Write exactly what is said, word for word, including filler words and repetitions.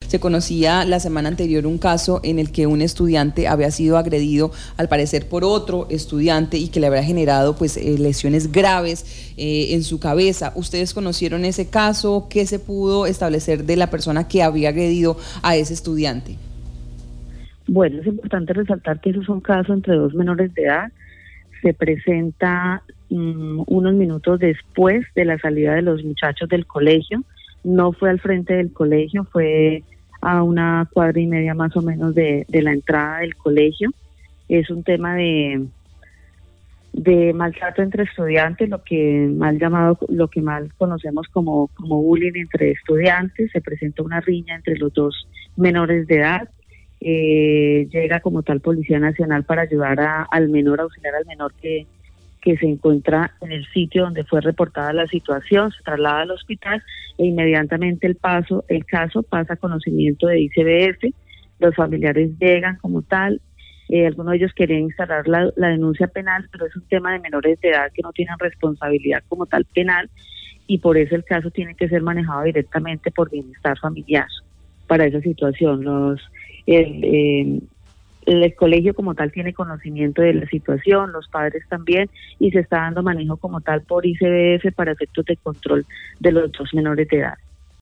Se conocía la semana anterior un caso en el que un estudiante había sido agredido, al parecer por otro estudiante, y que le había generado pues eh, lesiones graves eh, en su cabeza. ¿Ustedes conocieron ese caso? ¿Qué se pudo establecer de la persona que había agredido a ese estudiante? Bueno, es importante resaltar que esos son casos entre dos menores de edad. Se presenta um, unos minutos después de la salida de los muchachos del colegio. No fue al frente del colegio, fue a una cuadra y media más o menos de, de la entrada del colegio. Es un tema de, de maltrato entre estudiantes, lo que mal llamado, lo que mal conocemos como, como bullying entre estudiantes. Se presenta una riña entre los dos menores de edad. Eh, llega como tal Policía Nacional para ayudar a, al menor, auxiliar al menor que, que se encuentra en el sitio donde fue reportada la situación, se traslada al hospital e inmediatamente el paso, el caso pasa a conocimiento de I C B F. Los familiares llegan como tal, eh, algunos de ellos querían instalar la, la denuncia penal, pero es un tema de menores de edad que no tienen responsabilidad como tal penal, y por eso el caso tiene que ser manejado directamente por bienestar familiar para esa situación. Los El, eh, el colegio como tal tiene conocimiento de la situación, los padres también, y se está dando manejo como tal por I C B F para efectos de control de los dos menores de edad.